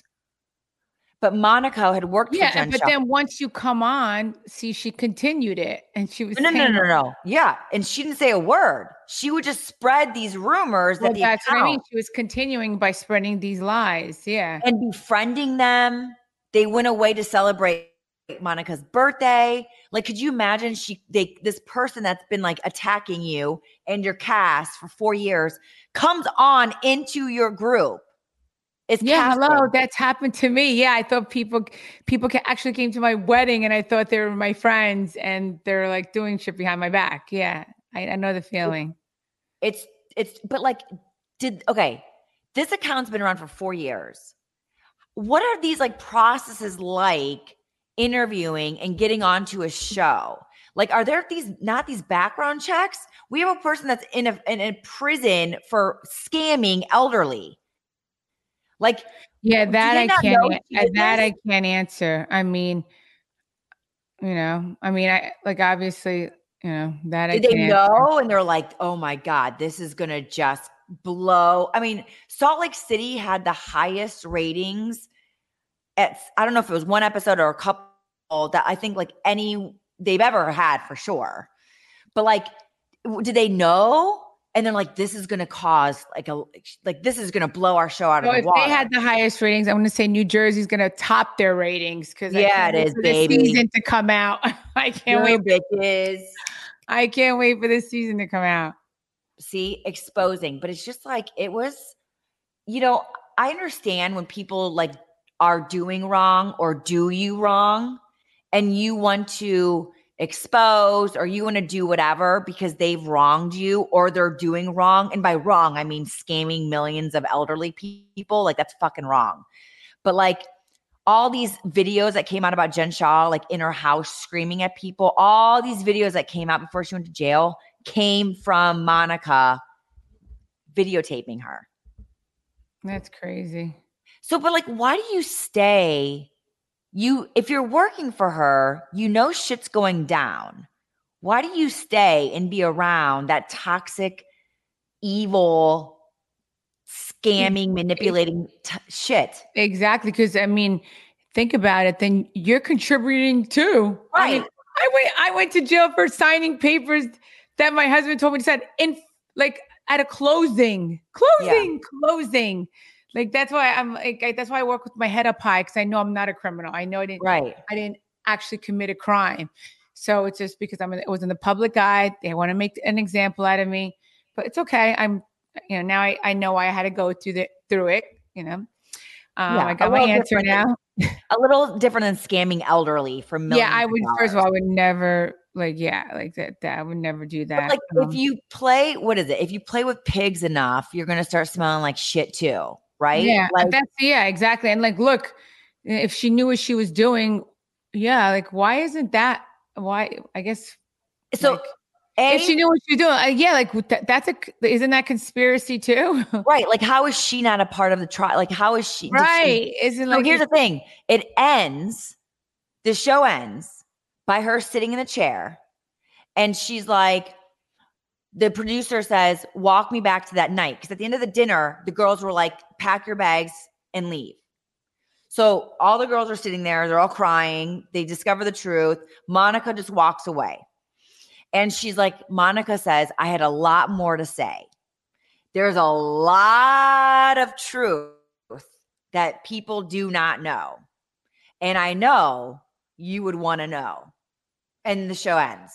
But Monica had worked Yeah, for Jen but Shaw. then once you come on, see, she continued it, and she was No, no, saying, no, no, no. Yeah, and she didn't say a word. She would just spread these rumors well, that the that's account what I mean. She was continuing by spreading these lies. Yeah. and befriending them. They went away to celebrate Monica's birthday. Like, could you imagine she they this person that's been like attacking you and your cast for four years comes on into your group? It's Yeah, casted. hello. That's happened to me. Yeah, I thought people people ca- actually came to my wedding, and I thought they were my friends, and they're like doing shit behind my back. Yeah, I, I know the feeling. It's it's but like did okay. This account's been around for four years. What are these like processes like interviewing and getting onto a show? Like, are there these not these background checks? We have a person that's in a in a prison for scamming elderly. Like, Yeah, do that they I not can't. know an- she uh, did That this? I can't answer. I mean, you know, I mean, I like obviously, you know, that I Did they can't answer. know? And they're like, oh my God, this is gonna just blow. I mean, Salt Lake City had the highest ratings at I don't know if it was one episode or a couple that I think like any they've ever had for sure. But like, w- did they know? And then like, this is going to cause like a like this is going to blow our show out So of the if water. they had the highest ratings, I'm going to say New Jersey's going to top their ratings because I Yeah, can't it wait is, for baby. the season to come out. I can't True, wait. bitches. I can't wait for this season to come out. See, exposing, but it's just like it was. You know, I understand when people like are doing wrong or do you wrong, and you want to expose or you want to do whatever because they've wronged you or they're doing wrong. And by wrong, I mean scamming millions of elderly people. Like, that's fucking wrong. But like all these videos that came out about Jen Shaw, like in her house screaming at people, all these videos that came out before she went to jail came from Monica videotaping her. That's crazy. So, but like, why do you stay? You, if you're working for her, you know shit's going down. Why do you stay and be around that toxic, evil, scamming, manipulating t- shit? Exactly. Because I mean, think about it. Then you're contributing too. I mean, Right. I went. I went to jail for signing papers that my husband told me to sign in, like at a closing, closing, closing. Like that's why I'm like I, that's why I work with my head up high because I know I'm not a criminal. I know I didn't. Right. I didn't actually commit a crime. So it's just because I'm. In, it was in the public eye. They want to make an example out of me, but it's okay. I'm. You know now I, I know I had to go through the through it. You know. Um, Yeah, I a got my little answer different than- now. A little different than scamming elderly for millions. Yeah, I would. of First of all, dollars. I would never like. Yeah, like that. That I would never do that. But like, Um, if you play, what is it? If you play with pigs enough, you're gonna start smelling like shit too, right? yeah, Like, that's yeah, exactly. And like, look, if she knew what she was doing, yeah, like, why isn't that? Why? I guess so. like, A, if she knew what she was doing, uh, yeah, like that, that's a isn't that conspiracy too? right. Like, how is she not a part of the trial? Like, how is she? did she- Right? Isn't So like here's the thing. It ends, the show ends by her sitting in the chair. And she's like, the producer says, walk me back to that night. Because at the end of the dinner, the girls were like, pack your bags and leave. So all the girls are sitting there. They're all crying. They discover the truth. Monica just walks away. And she's like, Monica says, I had a lot more to say. There's a lot of truth that people do not know. And I know you would want to know. And the show ends.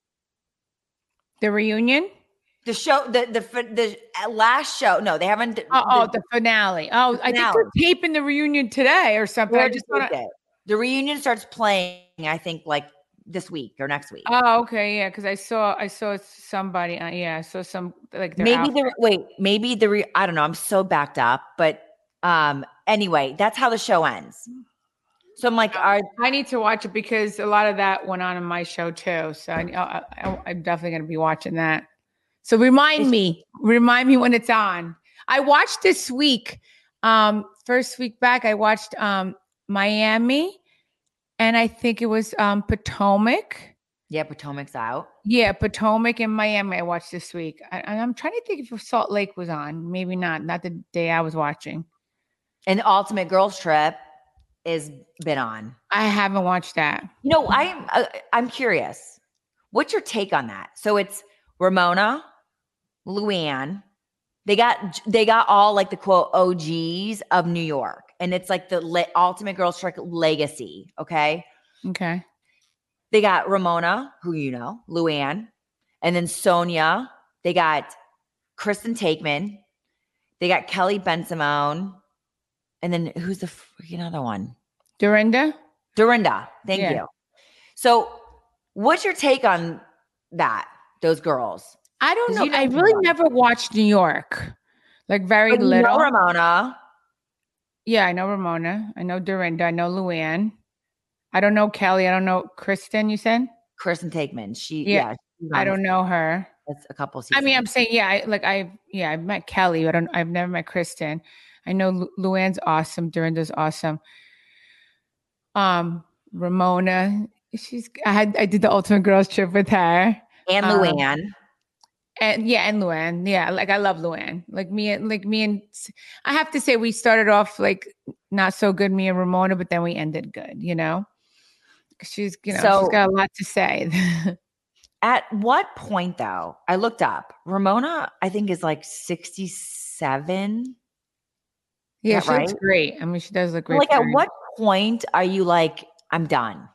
the reunion. The show, the the the last show. No, they haven't. Oh, oh, the finale. Oh, the I think finale. they're taping the reunion today or something. I just want to. The reunion starts playing, I think, like this week or next week. Oh, okay, yeah, because I saw I saw somebody. Uh, yeah, I saw some like their maybe outfit. the wait, maybe the re, I don't know. I'm so backed up, but um, anyway, that's how the show ends. So I'm like, are I need to watch it because a lot of that went on in my show too. So I, I, I, I'm definitely going to be watching that. So remind It's- me, remind me when it's on. I watched this week, um, first week back. I watched um, Miami, and I think it was um, Potomac. Yeah, Potomac's out. Yeah, Potomac and Miami I watched this week. I, I'm trying to think if Salt Lake was on. Maybe not. Not the day I was watching. And the Ultimate Girls Trip is been on. I haven't watched that. You know, I'm uh, I'm curious. What's your take on that? So it's Ramona, Luann. They got they got all like the quote O Gs of New York, and it's like the le- Ultimate Girls Trip legacy. Okay. Okay. They got Ramona, who you know, Luann, and then Sonia. They got Kristen Takeman. They got Kelly Ben-Simone. And then who's the freaking other one? Dorinda? Dorinda. Thank Yeah. you. So what's your take on that, those girls? I don't 'Cause know. you know I really them. never watched New York. Like very But you know little. Ramona. Yeah, I know Ramona. I know Dorinda. I know Luann. I don't know Kelly. I don't know Kristen, you said? Kristen Takeman. She, Yeah, yeah. she's I on don't know her. That's a couple I seasons. mean, I'm saying, yeah, I, like I, yeah, I've met Kelly, but I don't, I've never met Kristen. I know Lu- Luann's awesome. Dorinda's awesome. Um, Ramona, she's, I had, I did the Ultimate Girls Trip with her. and um, Luann. And yeah, and Luann. Yeah, like I love Luann. Like me and like me and I have to say we started off like not so good, me and Ramona, but then we ended good, you know? She's, you know, So- she's got a lot to say. At what point, though, I looked up. Ramona, I think, is like sixty-seven. Yeah, that she looks right? great. I mean, she does look great. Like, for at her. what point are you like, I'm done?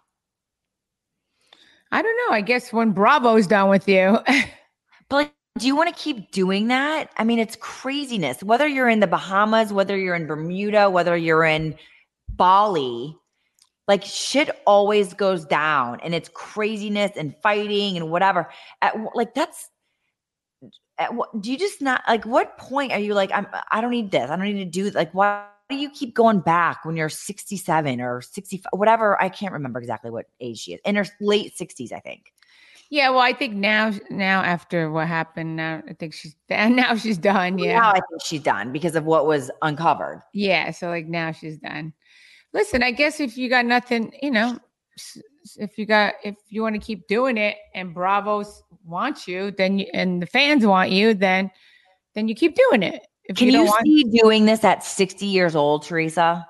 I don't know. I guess when Bravo's done with you. But like, do you want to keep doing that? I mean, it's craziness. Whether you're in the Bahamas, whether you're in Bermuda, whether you're in Bali, like shit always goes down, and it's craziness and fighting and whatever. At wh- like that's. At what, do you just not like? What point are you like? I'm. I don't need this. I don't need to do like. Why do you keep going back when you're sixty-seven or sixty-five? Whatever. I can't remember exactly what age she is. In her late sixties, I think. Yeah, well, I think now, now after what happened, now I think she's now she's done. Yeah, Now I think she's done because of what was uncovered. yeah. So like now she's done. Listen, I guess if you got nothing, you know, s- s- if you got if you want to keep doing it and Bravos want you, then you, and the fans want you, then then you keep doing it. If Can you, don't want, see doing this at sixty years old, Teresa?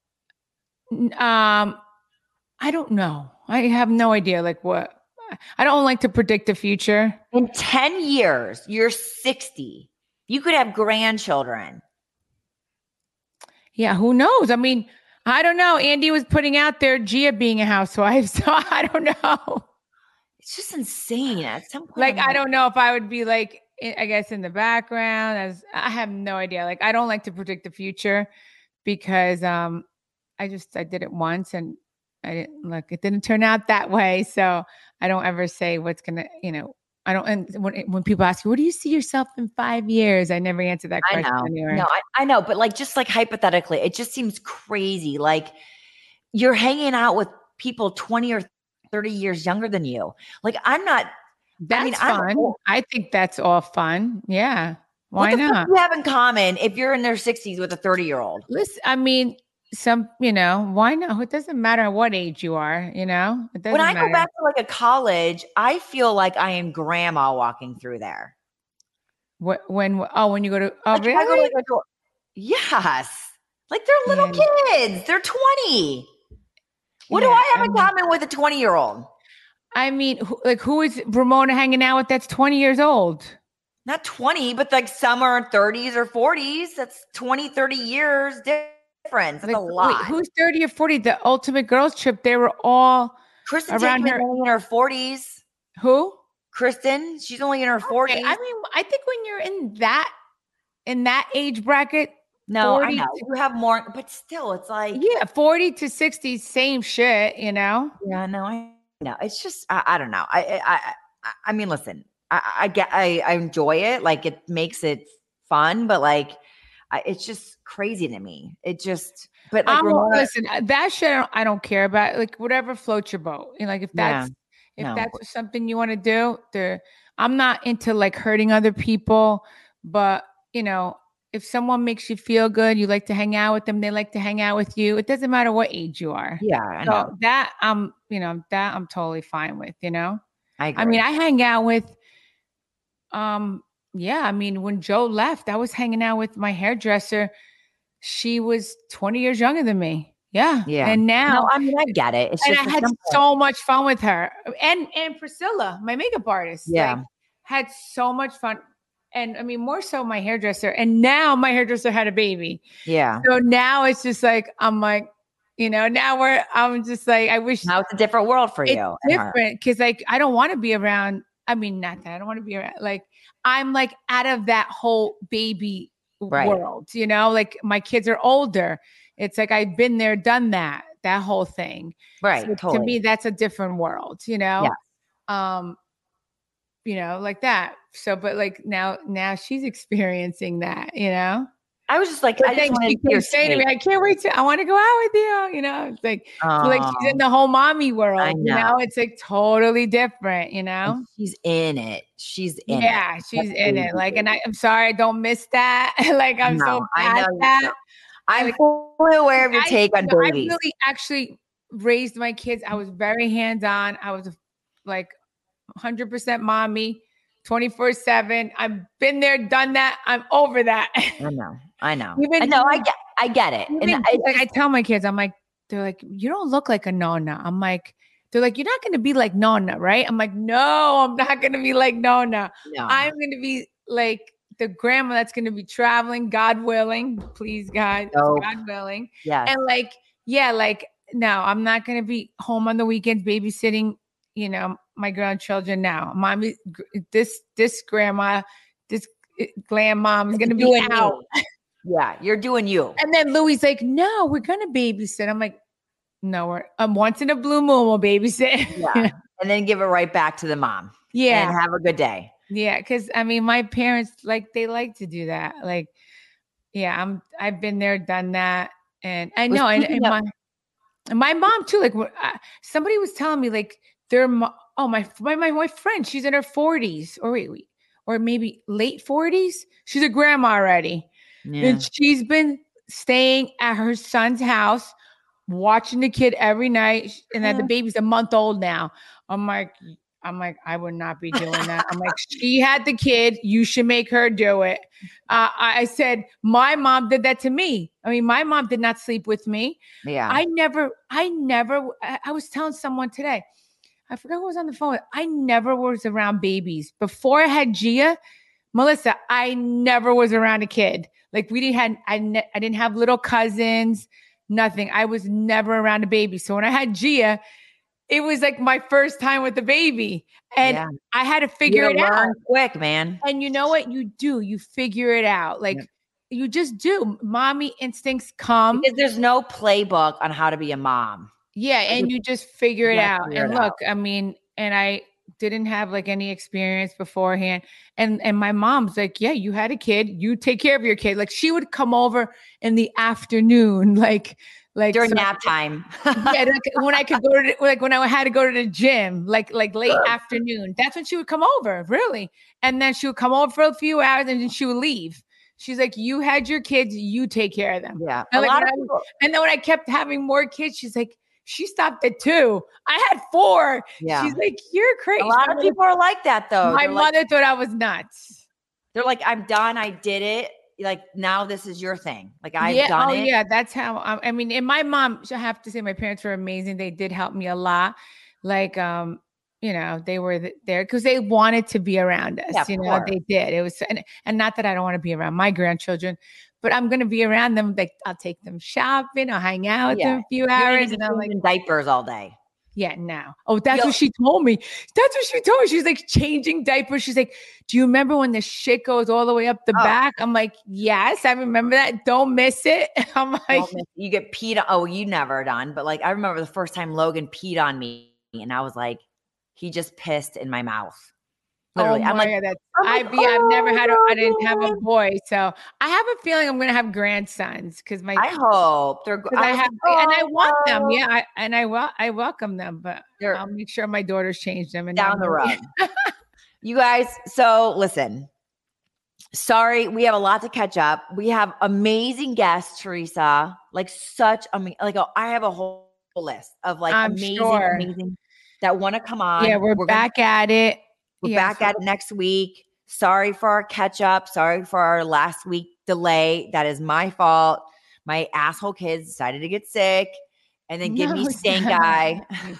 um, I don't know. I have no idea. Like what? I don't like to predict the future. In ten years, you're sixty. You could have grandchildren. Yeah, who knows? I mean, I don't know. Andy was putting out there Gia being a housewife, so I don't know. It's just insane. At some point, Like, I'm I don't know if I would be like, I I guess in the background. As I have no idea. Like, I don't like to predict the future because um, I just I did it once and I didn't look. It didn't turn out that way, so I don't ever say what's gonna. You know, I don't. And when when people ask you, "Where do you see yourself in five years?" I never answer that I question know. anywhere. No, I, I know. But like, just like hypothetically, it just seems crazy. Like you're hanging out with people twenty or thirty years younger than you. Like I'm not. That's I mean, I'm fun. old. I think that's all fun. Yeah. Why What the not? fuck do you have in common if you're in their sixties with a thirty year old? Listen, I mean, some, you know, why not? It doesn't matter what age you are, you know? It doesn't When I matter. go back to like a college, I feel like I am grandma walking through there. What, when, oh, when you go to, oh, Like, if I go to, really? like, a go- yes. Like they're little Yeah. kids. They're twenty. What do Yeah, I have in um, common with a twenty year old? I mean, who, like, who is Ramona hanging out with that's twenty years old? Not twenty, but like some are thirties or forties. That's twenty, thirty years difference. That's Like, a lot. wait, who's thirty or forty? The Ultimate Girls Trip, they were all, Kristen around Takeman's her- only in her forties. who? Kristen, she's only in her forties. Okay, I mean, I think when you're in that, in that age bracket, no, I forty know. to- You have more, but still, it's like, yeah, forty to sixty, same shit, you know? yeah, no, I know. It's just, I, I don't know. I, I, I, I mean, listen, I, I get, I, I enjoy it. Like it makes it fun, but like, I, it's just crazy to me. It just, but like, I'm, Ramona, listen, uh, that shit I don't, I don't care about. Like whatever floats your boat. You know, like if that's if no. that's something you want to do, there. I'm not into like hurting other people, but you know, if someone makes you feel good, you like to hang out with them, they like to hang out with you. It doesn't matter what age you are. yeah, I So know. that I'm, you know, that I'm totally fine with. You know, I agree. I mean, I hang out with, um, yeah, I mean, when Joe left, I was hanging out with my hairdresser. She was twenty years younger than me. Yeah. Yeah. And now, No, I mean, I get it. It's and just I a had simple- so much fun with her. And and Priscilla, my makeup artist. Yeah. Like, had so much fun. And I mean, more so my hairdresser. And now my hairdresser had a baby. Yeah. So now it's just like, I'm like, you know, now we're, I'm just like, I wish Now it's a different world for it's you. and her. different because like I don't want to be around. I mean, not that I don't want to be around. Like I'm like out of that whole baby Right. world, you know. Like my kids are older. It's like I've been there, done that, that whole thing. Right. So Totally. To me, that's a different world, you know. Yes. Um, you know, like that. So, but like now, now she's experiencing that, you know. I was just like, But I just then wanted she to hear keeps saying to me, I can't wait to, I want to go out with you. You know, it's like, so like she's in the whole mommy world, I you know. know, it's like totally different, you know? She's in it. She's in Yeah, it. she's That's in crazy. it. Like, and I, I'm sorry, I don't miss that. Like, I'm No, so I bad know at you that. don't. I'm Like, fully aware of your I- take on no, I babies. really actually raised my kids. I was very hands-on. I was like one hundred percent mommy, twenty-four seven. I've been there, done that. I'm over that. I know. I know. Even- I know. I get. I get it. Even, And I, like I tell my kids, I'm like, they're like, you don't look like a nonna. I'm like, they're like, you're not going to be like nonna, right? I'm like, no, I'm not going to be like nonna. no. I'm going to be like the grandma that's going to be traveling, God willing, please God, Dope. God willing. yes. And like, yeah, like, no, I'm not going to be home on the weekends babysitting, you know, my grandchildren now. Mommy, gr- this, this grandma, this uh, glam mom is going to be Doing out. you. Yeah, you're doing you. And then Louis like, no, we're going to babysit. I'm like, no, we're um, once in a blue moon, we'll babysit. Yeah. And then give it right back to the mom. Yeah. And have a good day. Yeah. Cause I mean, my parents, like, they like to do that. Like, yeah, I'm, I've been there, done that. And I Well, know, and, speaking and of- my, and my mom too, like when, uh, somebody was telling me like their, mo- oh, my, my, my, my friend, she's in her forties or wait, wait, or maybe late forties. She's a grandma already. Yeah. And she's been staying at her son's house, watching the kid every night. And then the baby's a month old now. I'm like, I'm like, I would not be doing that. I'm like, she had the kid. You should make her do it. Uh, I I said, my mom did that to me. I mean, my mom did not sleep with me. Yeah. I never, I never, I, I was telling someone today, I forgot who was on the phone. I never was around babies. Before I had Gia, Melissa, I never was around a kid. Like we didn't had, I, ne- I didn't have little cousins, nothing. I was never around a baby. So when I had Gia, it was like my first time with the baby. And Yeah. I had to figure You it out. learn quick, man. And you know what you do? You figure it out. Like Yep. you just do. Mommy instincts come. Because there's no playbook on how to be a mom. Yeah, and you just figure it gotta out. figure And it look, I mean, and I didn't have like any experience beforehand. And and my mom's like, yeah, you had a kid, you take care of your kid. Like she would come over in the afternoon, like like During so- nap time. yeah, like when I could go to the, like when I had to go to the gym, like like late afternoon. That's when she would come over, really. And then she would come over for a few hours and then she would leave. She's like, you had your kids, you take care of them. Yeah. And, a like, lot when of I- people. and then when I kept having more kids, she's like, she stopped at two. I had four. Yeah. She's like, you're crazy. A lot of people are like that though. My They're like, mother thought I was nuts. they're like, I'm done. I did it. Like now this is your thing. Like I've yeah, done oh, it. yeah, that's how. I, I mean, and my mom, I have to say, my parents were amazing. They did help me a lot. Like, um, you know, they were th- there because they wanted to be around us. Yeah, of you know, course. they did. It was, and, and not that I don't want to be around my grandchildren, but I'm going to be around them. Like, I'll take them shopping. I'll hang out with Yeah. them a few You don't hours, need and to I'm be like, in diapers all day. yeah, now. Oh, that's Yo- what she told me. That's what she told me. She's like changing diapers. She's like, do you remember when the shit goes all the way up the Oh. back? I'm like, yes, I remember that. Don't miss it. I'm like, Don't miss- you get peed on. Oh, you never done. But like I remember the first time Logan peed on me, and I was like, he just pissed in my mouth. Literally. oh I'm like, my God, that's, I'm I, like, yeah, I've never had, a, "Oh, I didn't have a Logan." boy. So I have a feeling I'm going to have grandsons because my, I hope they're. 'cause I was have, like, and I "Oh, want them. no." Yeah. I, and I, wel- I welcome them, but They're I'll make sure my daughters change them. And down not the me. road. You guys, so listen. Sorry, we have a lot to catch up. We have amazing guests, Teresa. Like such amazing. Like oh, I have a whole list of like I'm amazing, sure. amazing that want to come on. Yeah, we're, we're back gonna, at it. We're yeah, back so- at it next week. Sorry for our catch up. Sorry for our last week delay. That is my fault. My asshole kids decided to get sick and then give No, me stank eye.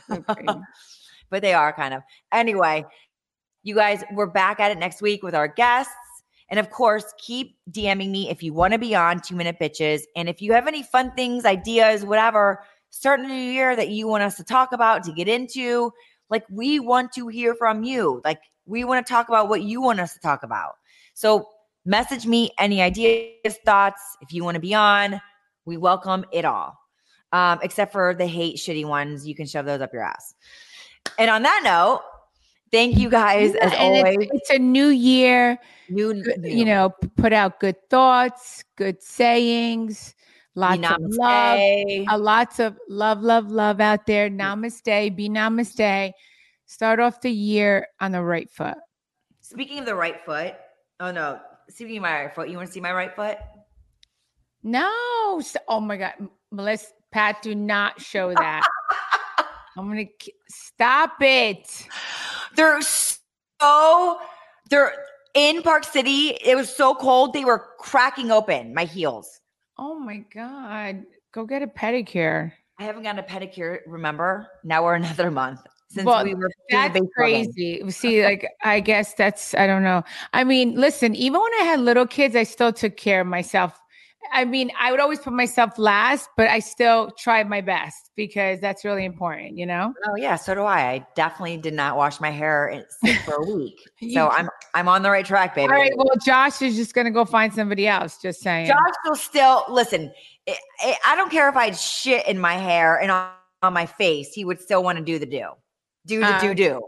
But they are kind of. Anyway, you guys, we're back at it next week with our guests. And of course, keep DMing me if you want to be on Two Minute Bitches. And if you have any fun things, ideas, whatever, starting a new year that you want us to talk about, to get into, like we want to hear from you. Like we want to talk about what you want us to talk about. So message me any ideas, thoughts. If you want to be on, we welcome it all. Um, except for the hate shitty ones. You can shove those up your ass. And on that note, thank you guys yeah, as and always. It's, it's a new year. New, new, new, you know, put out good thoughts, good sayings, lots of love, a lots of love, love, love out there. Namaste, be namaste. Start off the year on the right foot. Speaking of the right foot, oh no, speaking of my right foot, you want to see my right foot? No, oh my God, Melissa, Pat, do not show that. I'm gonna stop it. They're so they're in Park City. It was so cold. They were cracking open my heels. Oh my God. Go get a pedicure. I haven't gotten a pedicure, remember? Now we're another month since well, we were that's crazy. Game. See, like I guess that's I don't know. I mean, listen, even when I had little kids, I still took care of myself. I mean, I would always put myself last, but I still tried my best because that's really important, you know? Oh yeah, so do I. I definitely did not wash my hair for a week. So I'm I'm on the right track, baby. All right, well, Josh is just going to go find somebody else, just saying. Josh will still, listen, it, it, I don't care if I had shit in my hair and on, on my face, he would still want to do the do. Do the uh, do do.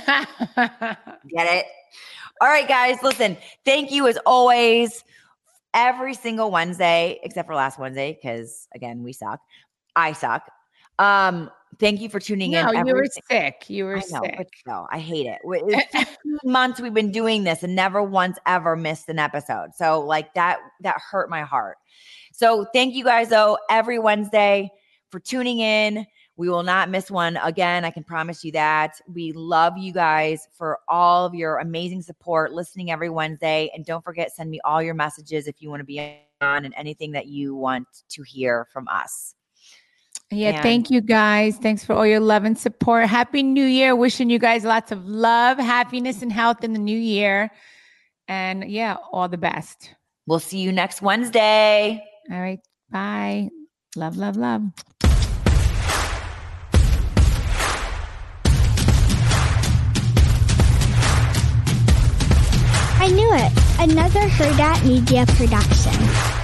Get it? All right, guys, listen, thank you as always. Every single Wednesday, except for last Wednesday, because again, we suck. I suck. Um, thank you for tuning no, in. No, every you were th- sick. You were I know, sick. But no, I hate it. It's fifteen months we've been doing this and never once ever missed an episode. So like that, that hurt my heart. So thank you guys though, every Wednesday for tuning in. We will not miss one again. I can promise you that. We love you guys for all of your amazing support, listening every Wednesday. And don't forget, send me all your messages if you want to be on and anything that you want to hear from us. Yeah, and- thank you guys. Thanks for all your love and support. Happy New Year. Wishing you guys lots of love, happiness, and health in the new year. And yeah, all the best. We'll see you next Wednesday. All right. Bye. Love, love, love. I knew it. Another Hurrdat Media production.